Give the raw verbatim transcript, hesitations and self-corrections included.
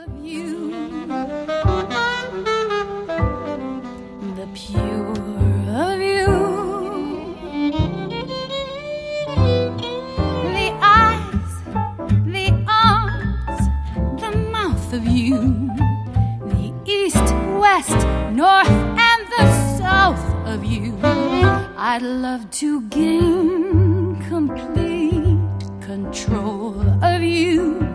of you, the pure of you, the eyes, the arms, the mouth of you, the east, west, north, and the south of you. I'd love to gain complete control of you.